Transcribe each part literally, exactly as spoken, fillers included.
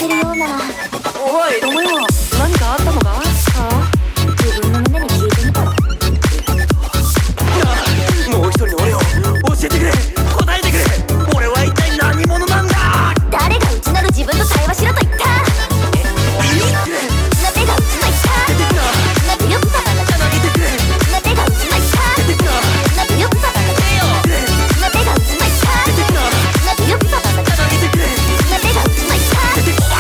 せるようなら。 おい、お前は何かあったのか？ ああ、自分の胸に聞いてみたら。 もう一人の俺を教えてくれ、答えてくれ。俺は一体何者なんだ？ 誰が内なる自分と対話しろと言った？なぜが内の言った？ 出てくな。 なぜよくさがな聞いてくれ。 なぜが内の言った？ 出てくな。 なぜよくさがな出よ。 なぜが内の言った？ 出てくな。 なぜよくさがな聞いてくれ。 なぜが内の言った？ 出てくな。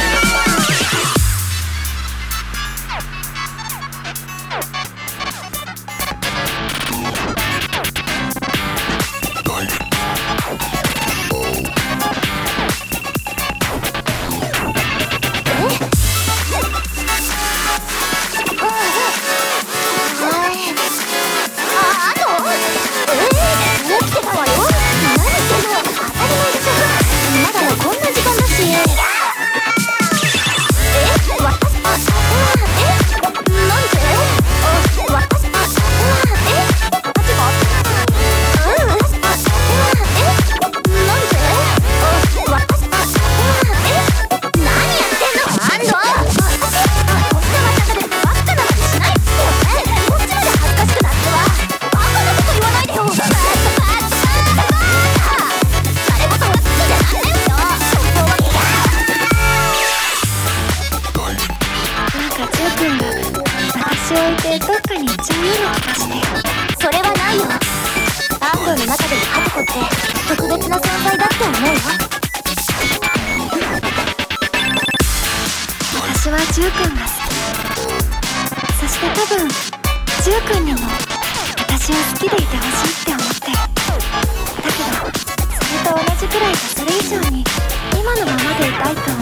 私を置いてどっかに行っちゃうような気がして。 それはないよ。アンドの中でのハトコって特別な存在だって思うよ。 私はジュウ君が好き。そして多分ジュウ君にも私を好きでいてほしいって思ってる。だけどそれと同じくらいかそれ以上に今のままでいたいと